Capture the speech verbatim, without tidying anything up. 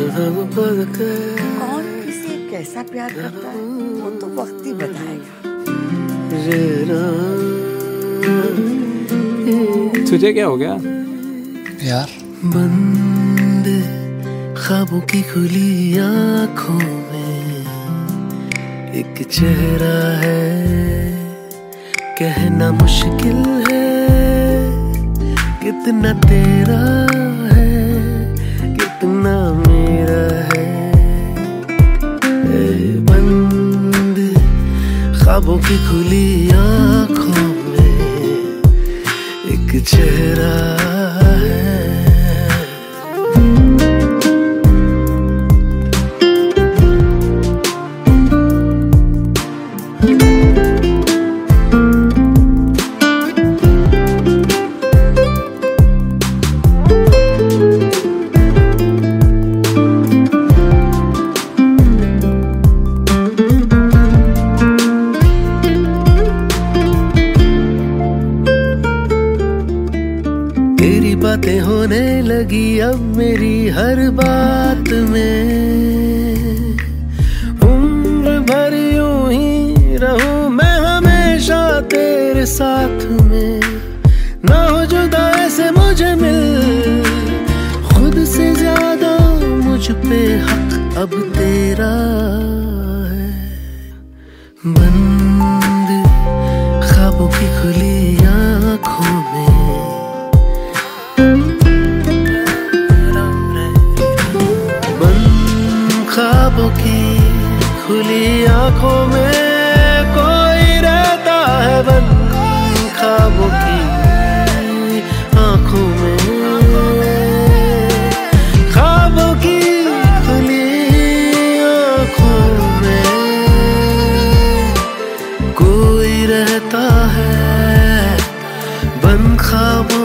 कौन किसे कैसा प्यार करता है वो तो वक्त ही बताएगा। तुझे क्या हो गया यार? बंद ख्वाबों की खुली आंखों में एक चेहरा है, कहना मुश्किल है कितना तेरा है कितना मेरा है। बंद ख्वाबों की खुली आंखों में एक चेहरा है। तेरी बातें होने लगी अब मेरी हर बात में, उम्र भर यूं ही रहूं मैं हमेशा तेरे साथ में। ना हो जुदा ऐसे मुझे मिल, खुद से ज्यादा मुझ पे हक अब तेरा है। बंद ख्वाबों की खुली आंखों में ख्वाबों की खुली आंखों में कोई रहता है। बंद ख्वाबों की आंखों में, ख्वाबों की खुली आंखों में कोई रहता है। बंद ख्वाबों